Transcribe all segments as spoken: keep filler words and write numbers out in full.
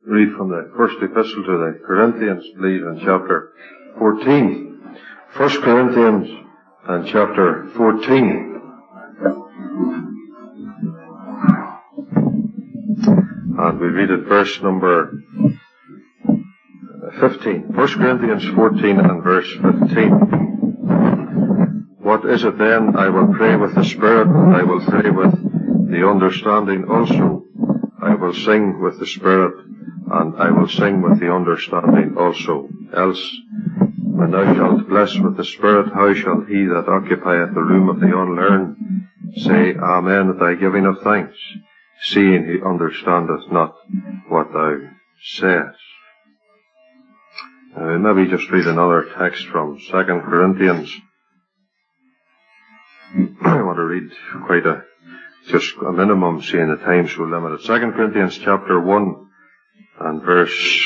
read from the first epistle to the Corinthians, please, in chapter fourteen. First Corinthians and chapter fourteen. And we read at verse number fifteen. First Corinthians fourteen and verse fifteen. What is it then? I will pray with the Spirit, and I will pray with the understanding also. I will sing with the Spirit, and I will sing with the understanding also. Else, when thou shalt bless with the Spirit, how shall he that occupieth the room of the unlearned say Amen at thy giving of thanks, seeing he understandeth not what thou sayest? Now, maybe just read another text from Second Corinthians. I want to read quite a, just a minimum, seeing the time so limited. Second Corinthians chapter one and verse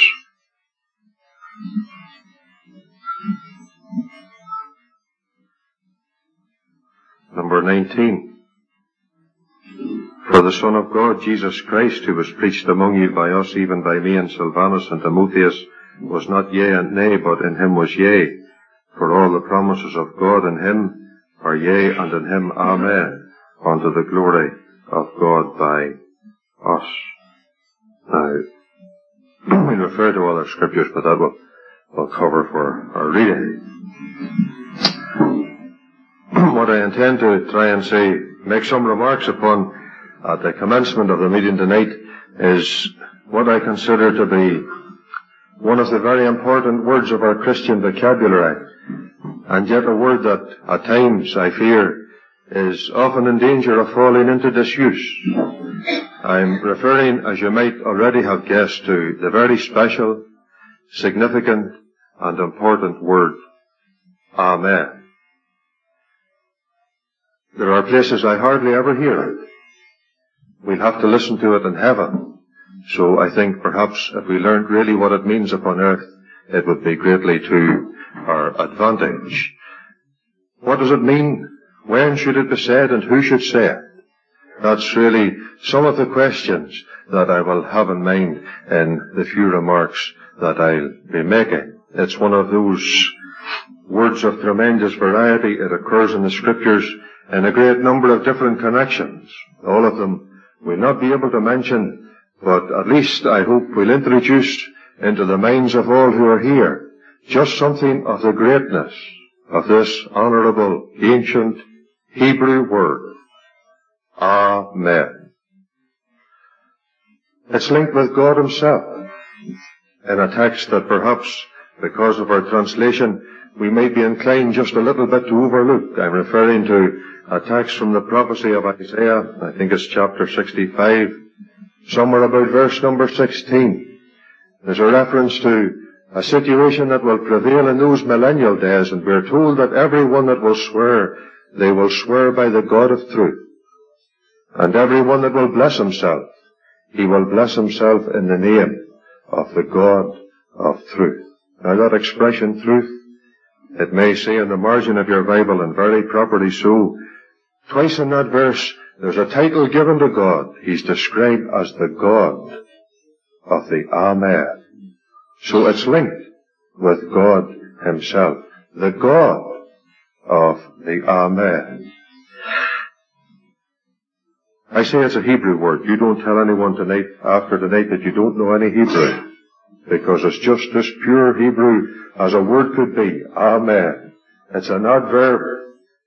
number nineteen. For the Son of God, Jesus Christ, who was preached among you by us, even by me and Silvanus and Timotheus, was not yea and nay, but in him was yea. For all the promises of God in him are yea, and in him Amen, unto the glory of God by us. Now, we'll refer to other scriptures, but that will, will cover for our reading. What I intend to try and say, make some remarks upon at the commencement of the meeting tonight, is what I consider to be one of the very important words of our Christian vocabulary, and yet a word that at times, I fear, is often in danger of falling into disuse. I'm referring, as you might already have guessed, to the very special, significant, and important word, Amen. There are places I hardly ever hear it. We'll have to listen to it in heaven. So I think perhaps if we learned really what it means upon earth, it would be greatly to our advantage. What does it mean? When should it be said, and who should say it? That's really some of the questions that I will have in mind in the few remarks that I'll be making. It's one of those words of tremendous variety. It occurs in the Scriptures in a great number of different connections. All of them we'll not be able to mention, but at least I hope we'll introduce into the minds of all who are here just something of the greatness of this honorable, ancient Hebrew word, Amen. It's linked with God himself in a text that perhaps, because of our translation, we may be inclined just a little bit to overlook. I'm referring to a text from the prophecy of Isaiah, I think it's chapter sixty-five, somewhere about verse number sixteen. There's a reference to a situation that will prevail in those millennial days, and we're told that everyone that will swear, they will swear by the God of truth. And everyone that will bless himself, he will bless himself in the name of the God of truth. Now that expression, truth, it may say in the margin of your Bible, and very properly so, twice in that verse, there's a title given to God. He's described as the God of the Amen. So it's linked with God himself. The God of the Amen. I say it's a Hebrew word. You don't tell anyone tonight, after tonight, that you don't know any Hebrew, because it's just as pure Hebrew as a word could be. Amen. It's an adverb.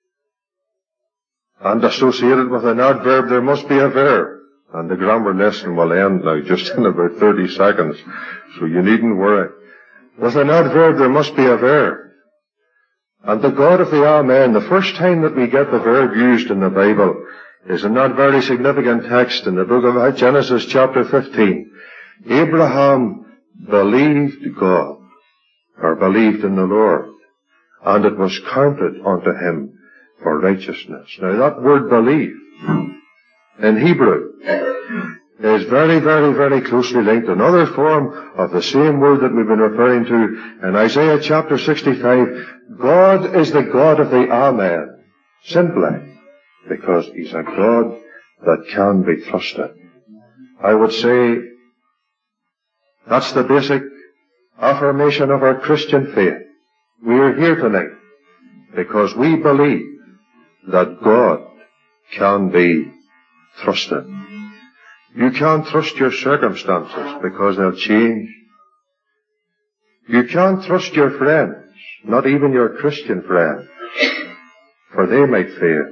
And associated with an adverb, there must be a verb. And the grammar lesson will end now, just in about thirty seconds, so you needn't worry. With an adverb, there must be a verb. And the God of the Amen, the first time that we get the verb used in the Bible is in that very significant text in the book of Genesis chapter fifteen. Abraham believed God, or believed in the Lord, and it was counted unto him for righteousness. Now that word believe in Hebrew is very, very, very closely linked. Another form of the same word that we've been referring to in Isaiah chapter sixty-five. God is the God of the Amen, simply because he's a God that can be trusted. I would say That's the basic affirmation of our Christian faith. We are here tonight because we believe that God can be trusted. You can't trust your circumstances because they'll change. You can't trust your friends, not even your Christian friends, for they might fail.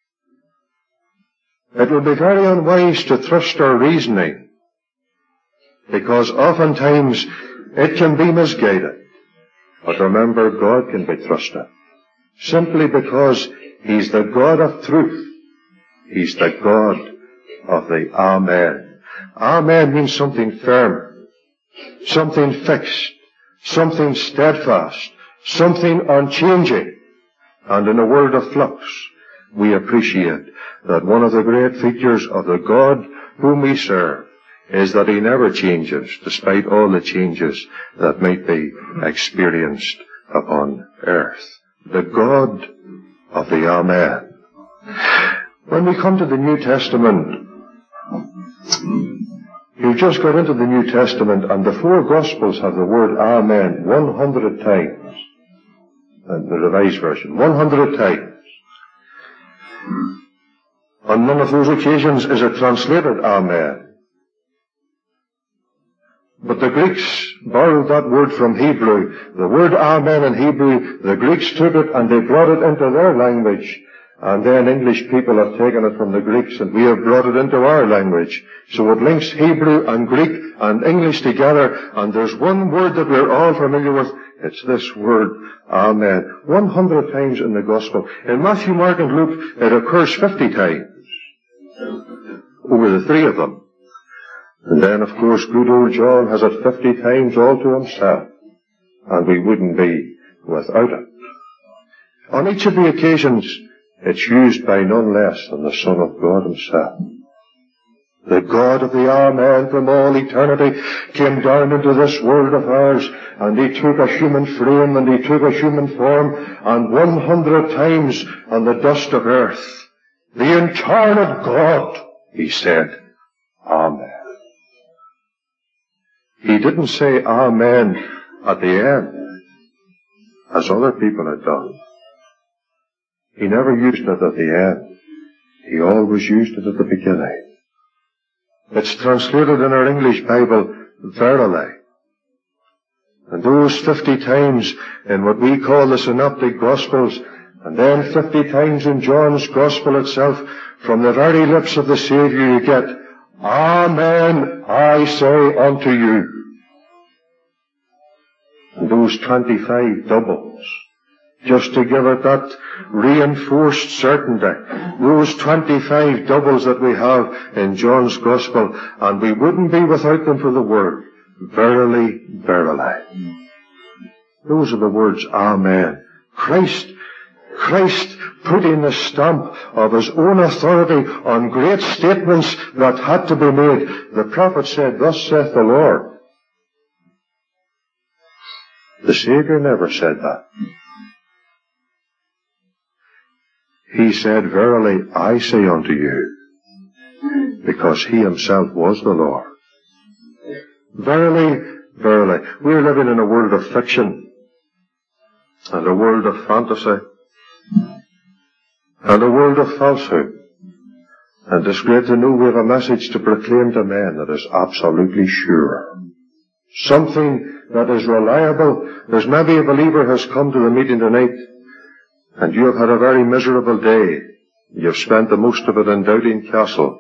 It will be very unwise to trust our reasoning, because oftentimes it can be misguided. But remember, God can be trusted, simply because He's the God of truth. He's the God of the Amen. Amen means something firm, something fixed, something steadfast, something unchanging. And in a world of flux, we appreciate that one of the great features of the God whom we serve is that He never changes, despite all the changes that might be experienced upon earth. The God of the Amen. When we come to the New Testament, you just got into the New Testament, and the four Gospels have the word Amen one hundred times. And the Revised Version, one hundred times. On none of those occasions is it translated Amen. But the Greeks borrowed that word from Hebrew. The word Amen in Hebrew, the Greeks took it and they brought it into their language. And then English people have taken it from the Greeks and we have brought it into our language. So it links Hebrew and Greek and English together, and there's one word that we're all familiar with. It's this word, Amen. one hundred times in the Gospel. In Matthew, Mark and Luke, it occurs fifty times. Over the three of them. And then, of course, good old John has it fifty times all to himself. And we wouldn't be without it. On each of the occasions, it's used by none less than the Son of God Himself. The God of the Amen from all eternity came down into this world of ours, and He took a human frame and He took a human form, and one hundred times on the dust of earth, the incarnate God, He said, Amen. He didn't say Amen at the end, as other people had done. He never used it at the end. He always used it at the beginning. It's translated in our English Bible, verily. And those fifty times in what we call the Synoptic Gospels, and then fifty times in John's Gospel itself, from the very lips of the Savior you get, Amen, I say unto you. And those twenty-five doubles, just to give it that reinforced certainty. Those twenty-five doubles that we have in John's Gospel, and we wouldn't be without them for the word, verily, verily. Those are the words Amen. Christ, Christ putting the stamp of His own authority on great statements that had to be made. The prophet said, thus saith the Lord. The Savior never said that. He said, verily, I say unto you, because He Himself was the Lord. Verily, verily, we're living in a world of fiction, and a world of fantasy, and a world of falsehood. And it's great to know we have a message to proclaim to men that is absolutely sure. Something that is reliable. There's maybe a believer has come to the meeting tonight, and you have had a very miserable day. You've spent the most of it in Doubting Castle.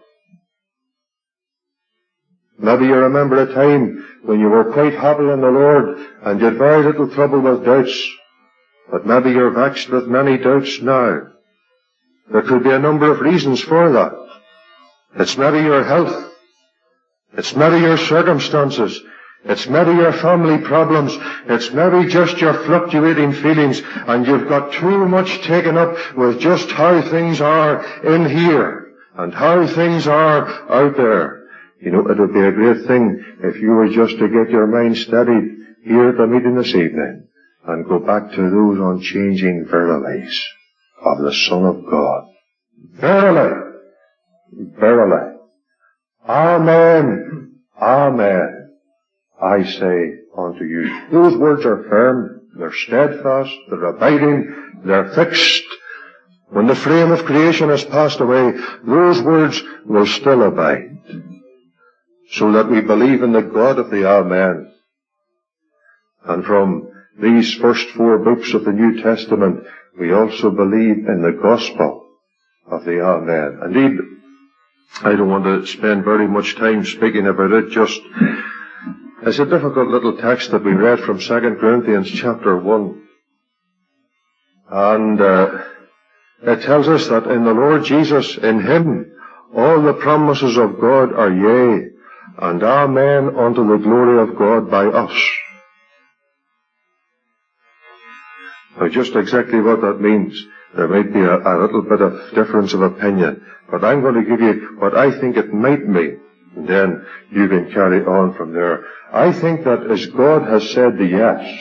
Maybe you remember a time when you were quite happy in the Lord, and you had very little trouble with doubts. But maybe you're vexed with many doubts now. There could be a number of reasons for that. It's maybe your health. It's maybe your circumstances. It's maybe your family problems. It's maybe just your fluctuating feelings, and you've got too much taken up with just how things are in here and how things are out there. You know, it would be a great thing if you were just to get your mind steadied here at the meeting this evening and go back to those unchanging verilies of the Son of God. Verily, verily, Amen, Amen, I say unto you. Those words are firm, they're steadfast, they're abiding, they're fixed. When the frame of creation has passed away, those words will still abide. So that we believe in the God of the Amen. And from these first four books of the New Testament, we also believe in the gospel of the Amen. Indeed, I don't want to spend very much time speaking about it, just it's a difficult little text that we read from Second Corinthians chapter one. And uh, it tells us that in the Lord Jesus, in Him, all the promises of God are yea, and amen unto the glory of God by us. Now, just exactly what that means, there might be a, a little bit of difference of opinion, but I'm going to give you what I think it might mean, and then you can carry on from there. I think that as God has said the yes,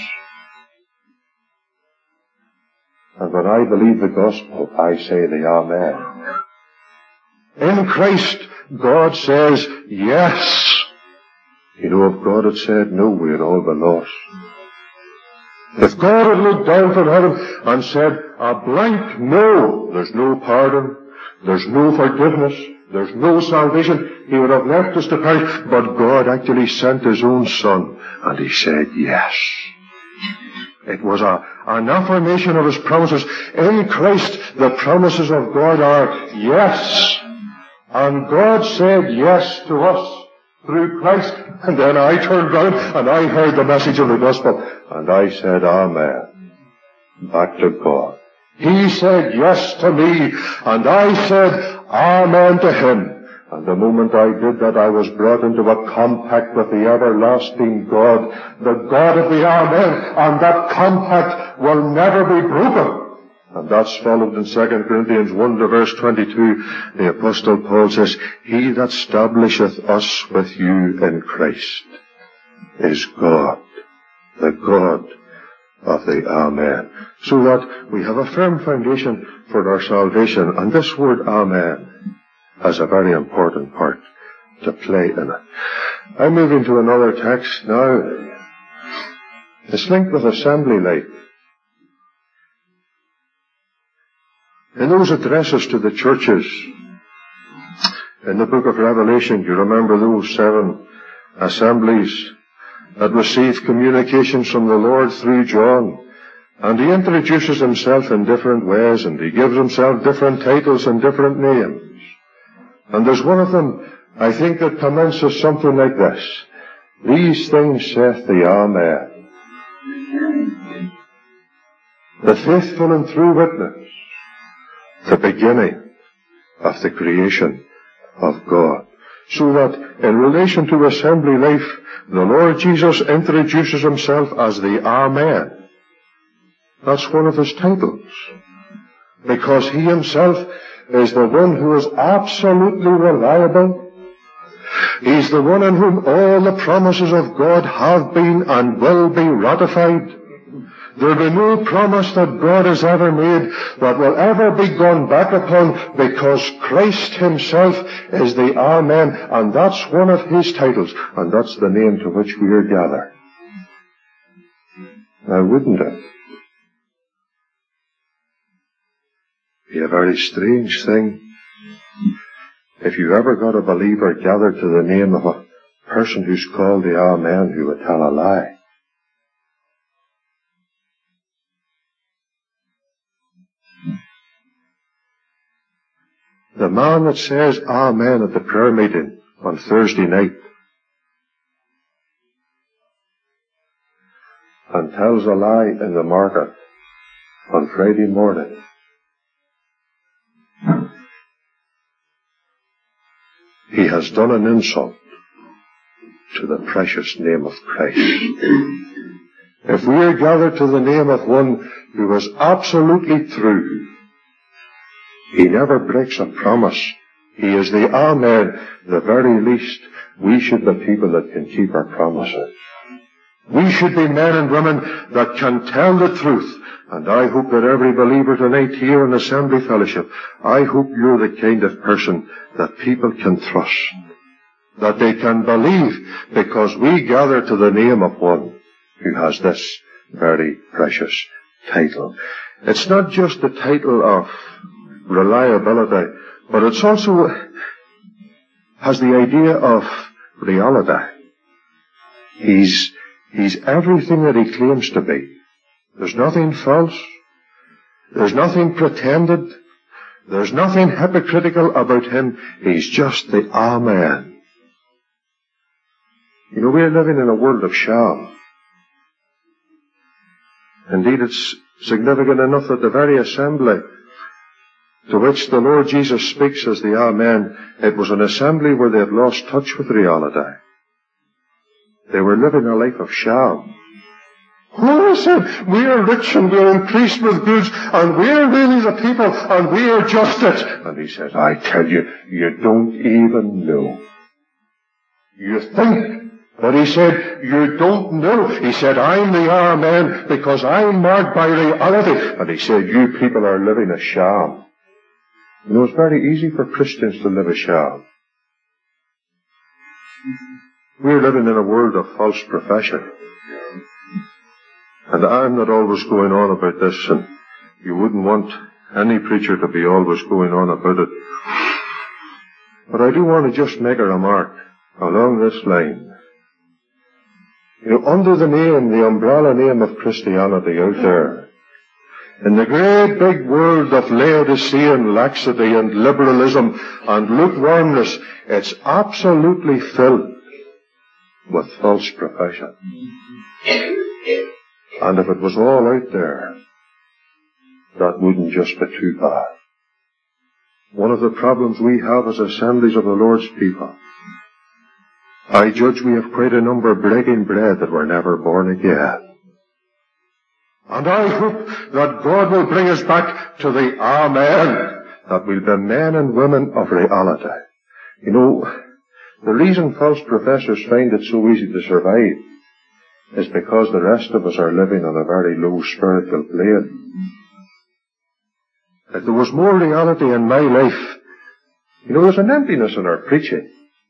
and when I believe the gospel, I say the amen. In Christ, God says yes. You know, if God had said no, we'd all be lost. If God had looked down from heaven and said a blank no, there's no pardon, there's no forgiveness, there's no salvation, He would have left us to perish. But God actually sent His own Son, and He said yes. It was a, an affirmation of His promises. In Christ, the promises of God are yes. And God said yes to us through Christ. And then I turned round and I heard the message of the gospel. And I said, amen. Back to God. He said yes to me. And I said, amen to Him. And the moment I did that, I was brought into a compact with the everlasting God, the God of the Amen, and that compact will never be broken. And that's followed in Second Corinthians one to verse twenty-two. The Apostle Paul says, He that establisheth us with you in Christ is God, the God of the Amen. So that we have a firm foundation for our salvation. And this word Amen has a very important part to play in it. I move into another text now. It's linked with assembly life. In those addresses to the churches in the book of Revelation, you remember those seven assemblies that received communications from the Lord through John. And he introduces himself in different ways, and he gives himself different titles and different names. And there's one of them, I think, that commences something like this. These things saith the Amen, the faithful and true witness, the beginning of the creation of God. So that in relation to assembly life, the Lord Jesus introduces himself as the Amen. That's one of his titles. Because he himself is the one who is absolutely reliable. He's the one in whom all the promises of God have been and will be ratified. There will be no promise that God has ever made that will ever be gone back upon, because Christ himself is the Amen, and that's one of his titles, and that's the name to which we are gathered. Now, wouldn't it be a very strange thing if you ever got a believer gathered to the name of a person who's called the Amen who would tell a lie? The man that says Amen at the prayer meeting on Thursday night and tells a lie in the market on Friday morning, he has done an insult to the precious name of Christ. If we are gathered to the name of one who is absolutely true, he never breaks a promise, he is the Amen, the very least, we should be people that can keep our promises. We should be men and women that can tell the truth. And I hope that every believer tonight here in Assembly Fellowship, I hope you're the kind of person that people can trust. that they can believe, because we gather to the name of one who has this very precious title. It's not just the title of reliability, but it's also has the idea of reality. He's, he's everything that he claims to be. There's nothing false. There's nothing pretended. There's nothing hypocritical about him. He's just the Amen. You know, we're living in a world of sham. Indeed, it's significant enough that the very assembly to which the Lord Jesus speaks as the Amen, it was an assembly where they had lost touch with reality. They were living a life of sham. Oh, I said, we are rich and we are increased with goods and we are really the people and we are just it. And he says, I tell you, you don't even know. You think that he said, you don't know. He said, I'm the Amen because I'm marked by reality. And he said, you people are living a sham. You know, it's very easy for Christians to live a sham. We're living in a world of false profession. And I'm not always going on about this, and you wouldn't want any preacher to be always going on about it. But I do want to just make a remark along this line. You know, under the name, the umbrella name of Christianity out there, in the great big world of Laodicean laxity and liberalism and lukewarmness, it's absolutely filled with false profession. And if it was all out there, that wouldn't just be too bad. One of the problems we have as assemblies of the Lord's people, I judge we have quite a number breaking bread that were never born again. And I hope that God will bring us back to the Amen, that we'll be men and women of reality. You know, the reason false professors find it so easy to survive is because the rest of us are living on a very low spiritual plane. If there was more reality in my life, you know, there's an emptiness in our preaching.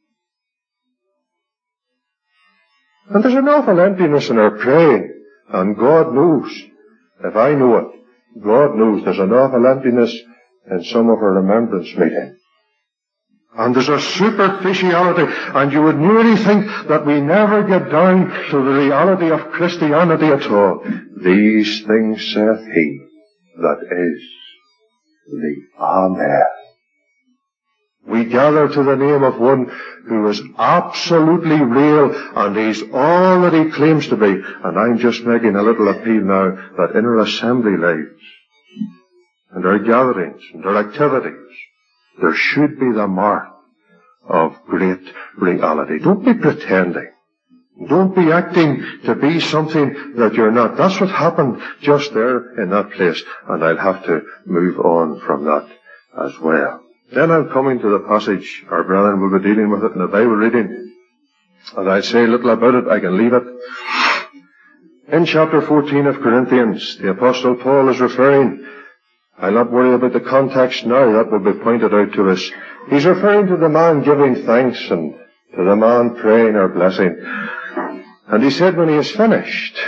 And there's an awful emptiness in our praying. And God knows, if I know it, God knows there's an awful emptiness in some of our remembrance meetings. And there's a superficiality, and you would nearly think that we never get down to the reality of Christianity at all. These things saith he that is the Amen. We gather to the name of one who is absolutely real, and he's all that he claims to be. And I'm just making a little appeal now that in our assembly lives, and our gatherings, and our activities, there should be the mark of great reality. Don't be pretending. Don't be acting to be something that you're not. That's what happened just there in that place. And I'll have to move on from that as well. Then I'm coming to the passage, our brethren will be dealing with it in the Bible reading. And I'll say a little about it, I can leave it. In chapter fourteen of Corinthians, the Apostle Paul is referring, I'll not worry about the context now, that will be pointed out to us. He's referring to the man giving thanks and to the man praying or blessing. And he said when he is finished,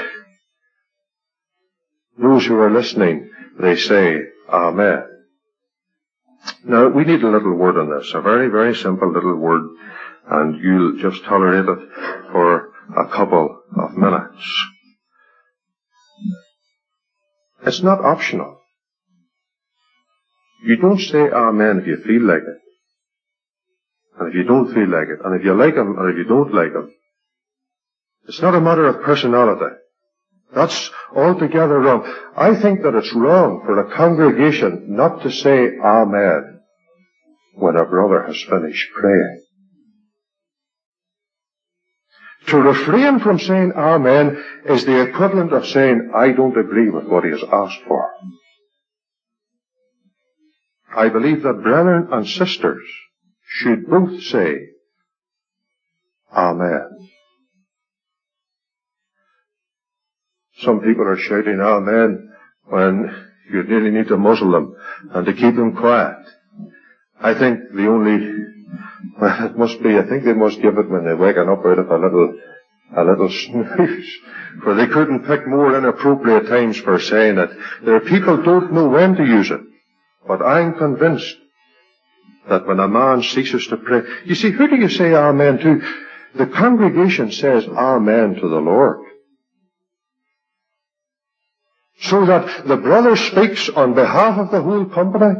those who are listening, they say, Amen. Now, we need a little word on this, a very, very simple little word, and you'll just tolerate it for a couple of minutes. It's not optional. You don't say Amen if you feel like it. And if you don't feel like it. And if you like him or if you don't like him. It's not a matter of personality. That's altogether wrong. I think that it's wrong for a congregation not to say Amen when a brother has finished praying. To refrain from saying Amen is the equivalent of saying, I don't agree with what he has asked for. I believe that brethren and sisters should both say Amen. Some people are shouting Amen when you really need to muzzle them and to keep them quiet. I think the only Well, it must be, I think they must give it when they're waking up out of a little, a little snooze. For they couldn't pick more inappropriate times for saying it. Their people don't know when to use it. But I'm convinced that when a man ceases to pray, you see, who do you say amen to? The congregation says amen to the Lord. So that the brother speaks on behalf of the whole company.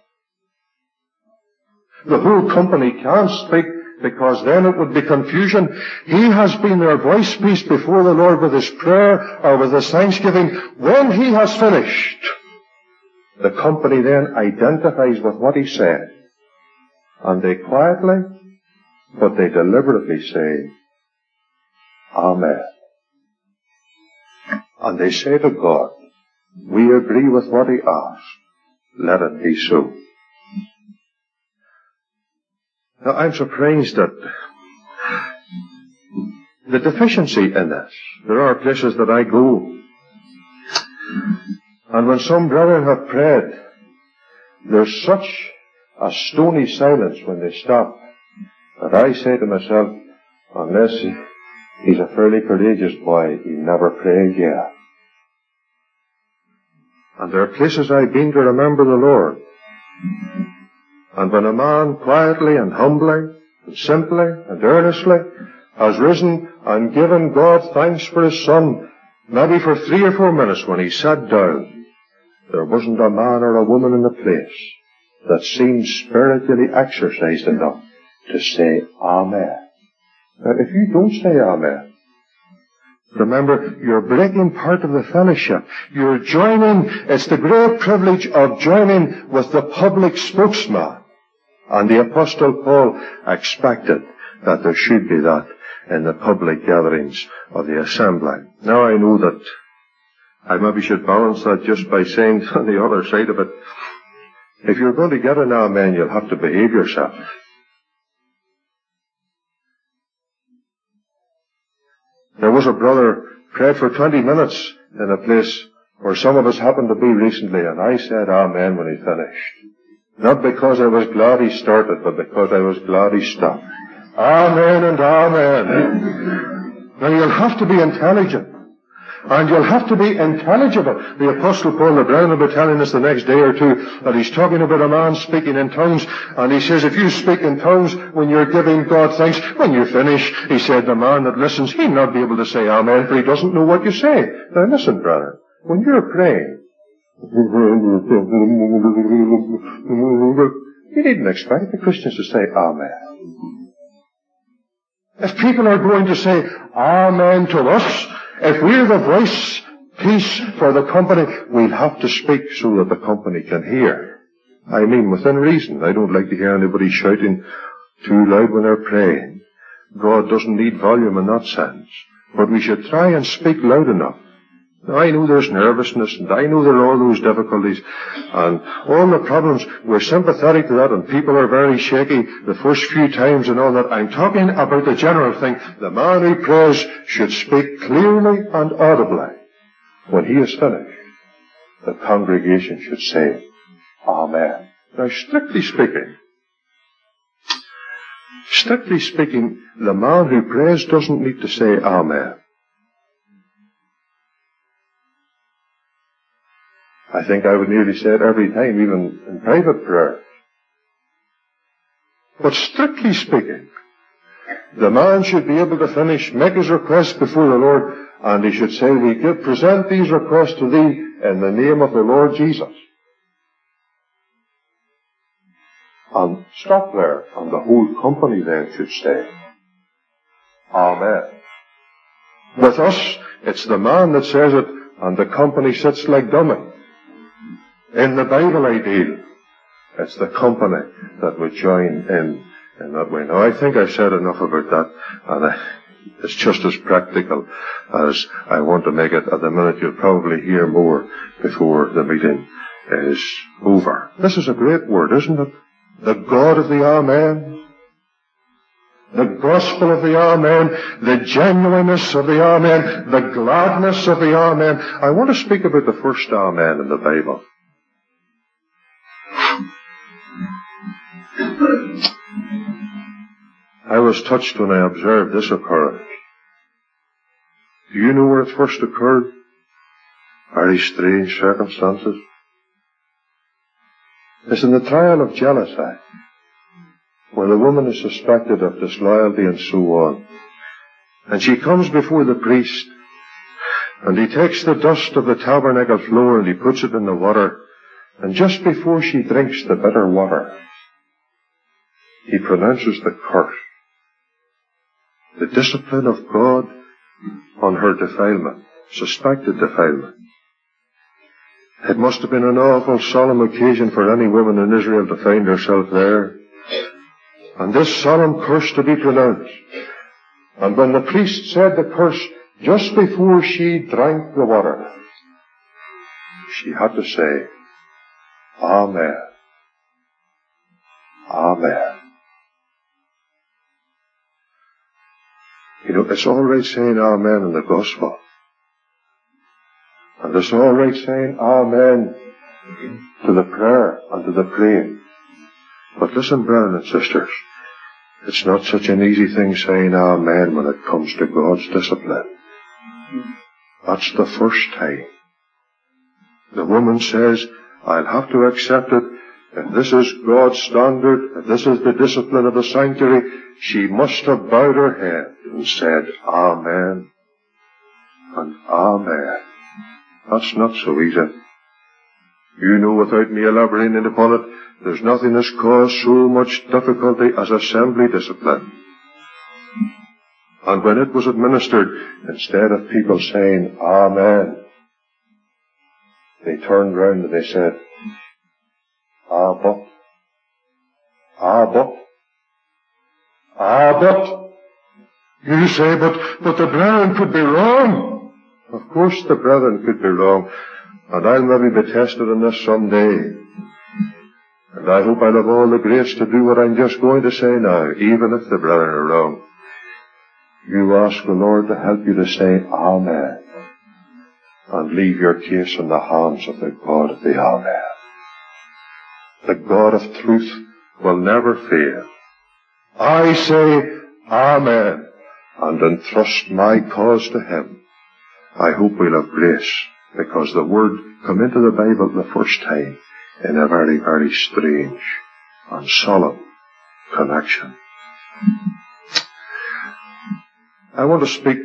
The whole company can't speak, because then it would be confusion. He has been their voice piece before the Lord with his prayer or with his thanksgiving. When he has finished, the company then identifies with what he said. And they quietly, but they deliberately say, Amen. And they say to God, we agree with what he asked. Let it be so. Now, I'm surprised at the deficiency in this. There are places that I go, and when some brethren have prayed, there's such a stony silence when they stop that I say to myself, unless he's a fairly courageous boy, he'll never pray again. And there are places I've been to remember the Lord. And when a man quietly and humbly and simply and earnestly has risen and given God thanks for his son, maybe for three or four minutes when he sat down, there wasn't a man or a woman in the place that seemed spiritually exercised enough to say Amen. Now, if you don't say Amen, remember, you're breaking part of the fellowship. You're joining, it's the great privilege of joining with the public spokesman. And the Apostle Paul expected that there should be that in the public gatherings of the assembly. Now I know that I maybe should balance that just by saying on the other side of it, if you're going to get an amen, you'll have to behave yourself. There was a brother prayed for twenty minutes in a place where some of us happened to be recently, and I said amen when he finished. Not because I was glad he started, but because I was glad he stopped. Amen and amen. Now you'll have to be intelligent. And you'll have to be intelligible. The Apostle Paul, the Brown, will be telling us the next day or two that he's talking about a man speaking in tongues. And he says, if you speak in tongues when you're giving God thanks, when you finish, he said, the man that listens, he'll not be able to say amen, for he doesn't know what you say. Now listen, brother, when you're praying, you needn't expect the Christians to say amen. If people are going to say amen to us, if we're the voice piece for the company, we'll have to speak so that the company can hear. I mean, within reason. I don't like to hear anybody shouting too loud when they're praying. God doesn't need volume in that sense. But we should try and speak loud enough. Now, I know there's nervousness, and I know there are all those difficulties, and all the problems. We're sympathetic to that, and people are very shaky the first few times and all that. I'm talking about the general thing. The man who prays should speak clearly and audibly. When he is finished, the congregation should say, Amen. Now, strictly speaking, strictly speaking, the man who prays doesn't need to say Amen. I think I would nearly say it every time, even in private prayer. But strictly speaking, the man should be able to finish, make his request before the Lord, and he should say, we give, present these requests to thee in the name of the Lord Jesus. And stop there, and the whole company then should say, Amen. With us, it's the man that says it, and the company sits like dummy. In the Bible ideal, it's the company that would join in in that way. Now, I think I've said enough about that, and I, it's just as practical as I want to make it. At the minute, you'll probably hear more before the meeting is over. This is a great word, isn't it? The God of the Amen. The gospel of the Amen, the genuineness of the Amen, the gladness of the Amen. I want to speak about the first Amen in the Bible. I was touched when I observed this occurrence. Do you know where it first occurred? Very strange circumstances. It's in the trial of jealousy, where the woman is suspected of disloyalty and so on. And she comes before the priest, and he takes the dust of the tabernacle floor and he puts it in the water, and just before she drinks the bitter water, he pronounces the curse, the discipline of God on her defilement, suspected defilement. It must have been an awful solemn occasion for any woman in Israel to find herself there, and this solemn curse to be pronounced. And when the priest said the curse just before she drank the water, she had to say, Amen. Amen. You know, it's all right saying Amen in the gospel. And it's all right saying Amen to the prayer and to the praying. But listen, brothers and sisters, it's not such an easy thing saying Amen when it comes to God's discipline. That's the first time. The woman says, I'll have to accept it. If this is God's standard, if this is the discipline of the sanctuary, she must have bowed her head and said, Amen and Amen. That's not so easy. You know, without me elaborating upon it, there's nothing that's caused so much difficulty as assembly discipline. And when it was administered, instead of people saying, Amen, they turned round and they said, Ah, but, ah, but, ah, but. You say, but, but the brethren could be wrong. Of course the brethren could be wrong. And I'll maybe be tested in this someday. And I hope I'll have all the grace to do what I'm just going to say now, even if the brethren are wrong. You ask the Lord to help you to say Amen, and leave your case in the hands of the God of the Amen. The God of truth will never fail. I say Amen, and entrust my cause to Him. I hope we'll have grace, because the word come into the Bible the first time in a very, very strange and solemn connection. I want to speak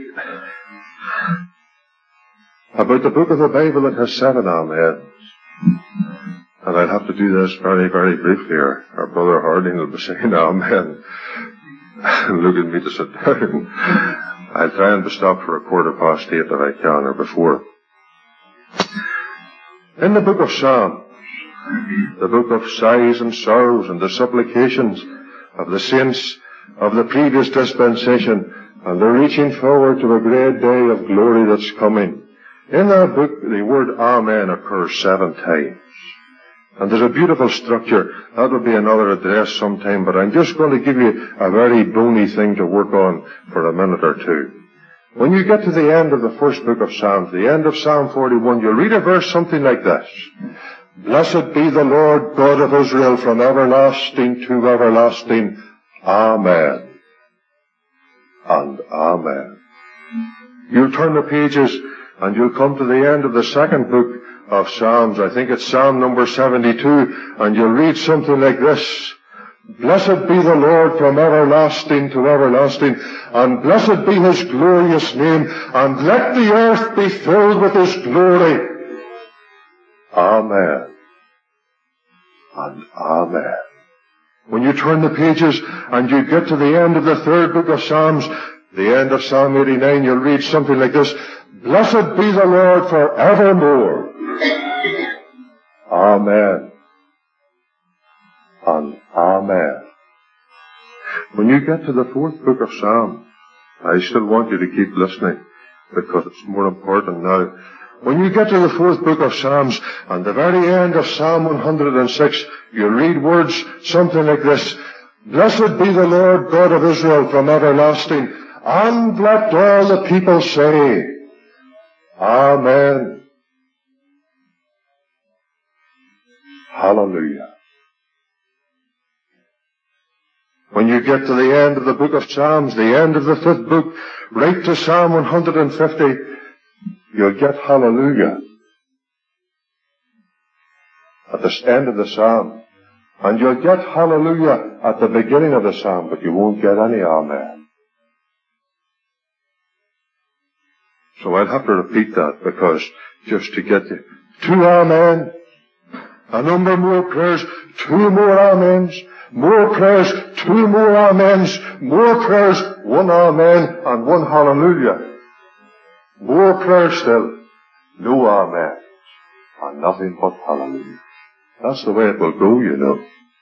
about the book of the Bible that has seven Amens. And I'll have to do this very, very briefly, or our brother Harding will be saying Amen and look at me to sit down. I'll try and be stopped for a quarter past eight if I can, or before. In the book of Psalms, the book of sighs and sorrows and the supplications of the saints of the previous dispensation, and they're reaching forward to a great day of glory that's coming. In that book, the word Amen occurs seven times. And there's a beautiful structure. That will be another address sometime, but I'm just going to give you a very bony thing to work on for a minute or two. When you get to the end of the first book of Psalms, the end of Psalm forty-one, you'll read a verse something like this. Blessed be the Lord God of Israel from everlasting to everlasting. Amen. And Amen. You'll turn the pages and you'll come to the end of the second book of Psalms. I think it's Psalm number seventy-two, and you'll read something like this. Blessed be the Lord from everlasting to everlasting, and blessed be His glorious name, and let the earth be filled with His glory. Amen. And Amen. When you turn the pages and you get to the end of the third book of Psalms, the end of Psalm eighty-nine, you'll read something like this. Blessed be the Lord forevermore. Amen. And Amen. When you get to the fourth book of Psalms, I still want you to keep listening, because it's more important now. When you get to the fourth book of Psalms, and the very end of Psalm one hundred six, you read words something like this. Blessed be the Lord God of Israel from everlasting, and let all the people say, Amen. Hallelujah. When you get to the end of the book of Psalms, the end of the fifth book, right to Psalm one hundred fifty, you'll get hallelujah at the end of the psalm. And you'll get hallelujah at the beginning of the psalm, but you won't get any amen. So I'll have to repeat that, because just to get you, two amen, a number more prayers, two more amens, more prayers, two more amens, more prayers, one amen and one hallelujah. More prayers still, no amens, and nothing but hallelujah. That's the way it will go, you know.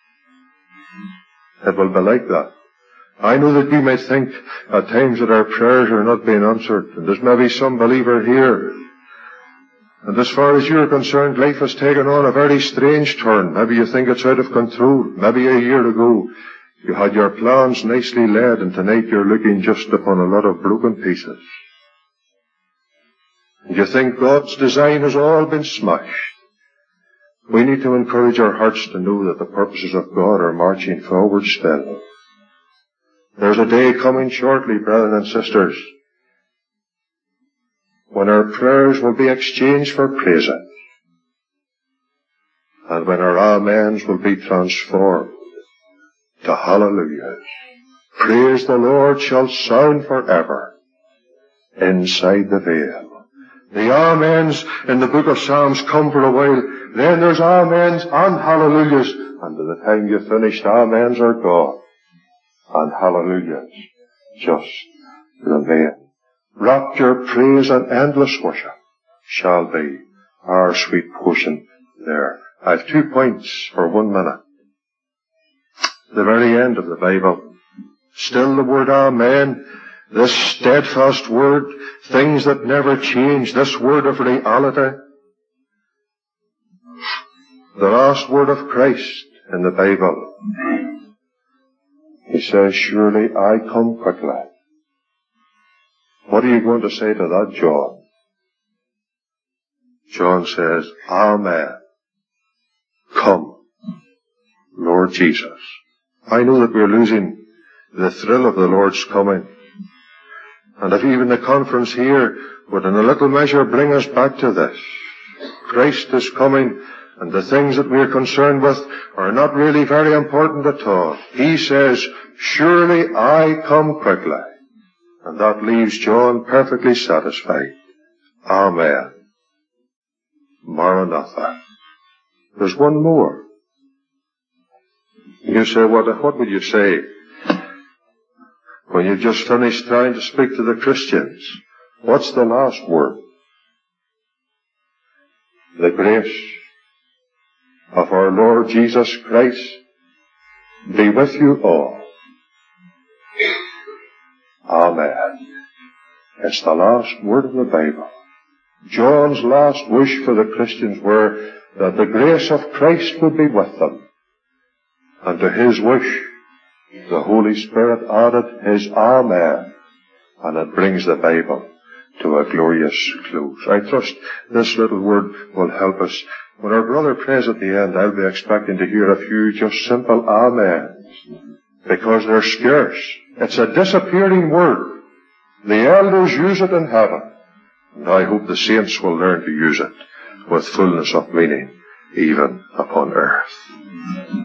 It will be like that. I know that we may think at times that our prayers are not being answered, and there's maybe some believer here. And as far as you're concerned, life has taken on a very strange turn. Maybe you think it's out of control. Maybe a year ago you had your plans nicely laid, and tonight you're looking just upon a lot of broken pieces. And you think God's design has all been smashed. We need to encourage our hearts to know that the purposes of God are marching forward still. There's a day coming shortly, brethren and sisters, when our prayers will be exchanged for praises, and when our amens will be transformed to hallelujahs. Praise the Lord shall sound forever inside the veil. The amens in the book of Psalms come for a while, then there's amens and hallelujahs, and by the time you've finished, amens are gone, and hallelujahs just remain. Rapture, praise, and endless worship shall be our sweet portion there. I have two points for one minute. The very end of the Bible, still the word amen, this steadfast word, things that never change, this word of reality. The last word of Christ in the Bible. He says, surely I come quickly. What are you going to say to that, John? John says, amen. Come, Lord Jesus. I know that we're losing the thrill of the Lord's coming. And if even the conference here would in a little measure bring us back to this. Christ is coming, and the things that we're concerned with are not really very important at all. He says, surely I come quickly. And that leaves John perfectly satisfied. Amen. Maranatha. There's one more. You say, what, what would you say when you've just finished trying to speak to the Christians? What's the last word? The grace of our Lord Jesus Christ be with you all. Amen. It's the last word of the Bible. John's last wish for the Christians were that the grace of Christ would be with them. And to his wish, the Holy Spirit added his amen. And it brings the Bible to a glorious close. I trust this little word will help us. When our brother prays at the end, I'll be expecting to hear a few just simple amens, because they're scarce. It's a disappearing word. The elders use it in heaven, and I hope the saints will learn to use it with fullness of meaning, even upon earth.